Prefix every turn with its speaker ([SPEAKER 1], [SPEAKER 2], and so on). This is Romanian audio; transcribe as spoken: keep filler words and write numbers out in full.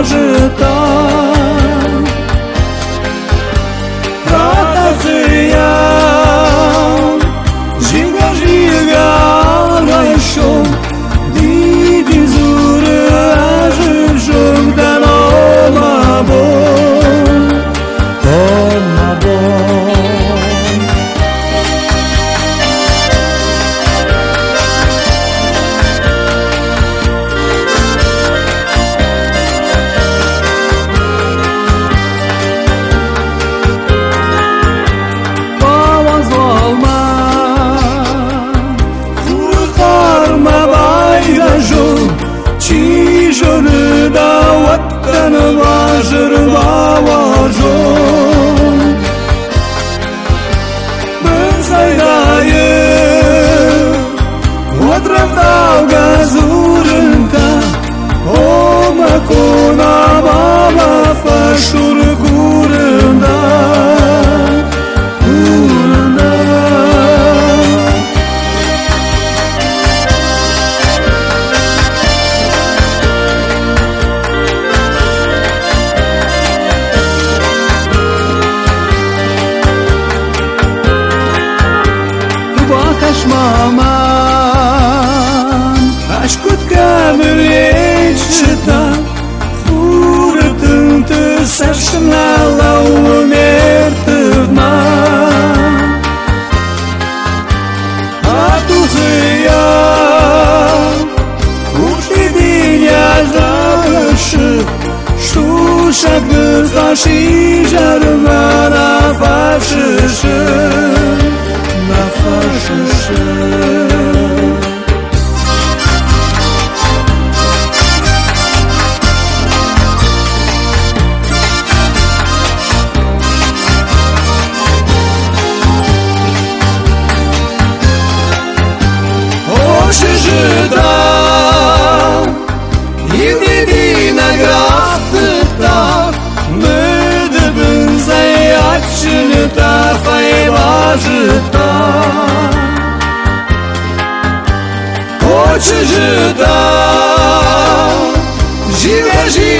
[SPEAKER 1] важыта Рата зыя Жига жига алгайшом Диди зуры ажып жогдан омабон Омабон Чижаны да ваттан важыр баважон Бір сайдайы Отрывдауга зурынка Ома кона баба фашур курында Курында Kaşmaman Aşkut kamilin çıta Furtın tı sarşına lavun ertırma Atuhıya Uşti dinya zalışı Şuşaklı taşı jarına nafaşışı Nafaşışı Очижыда Евдеди награфтыта Мыдыбын заячыныта Файважыта Очижыда Живя живя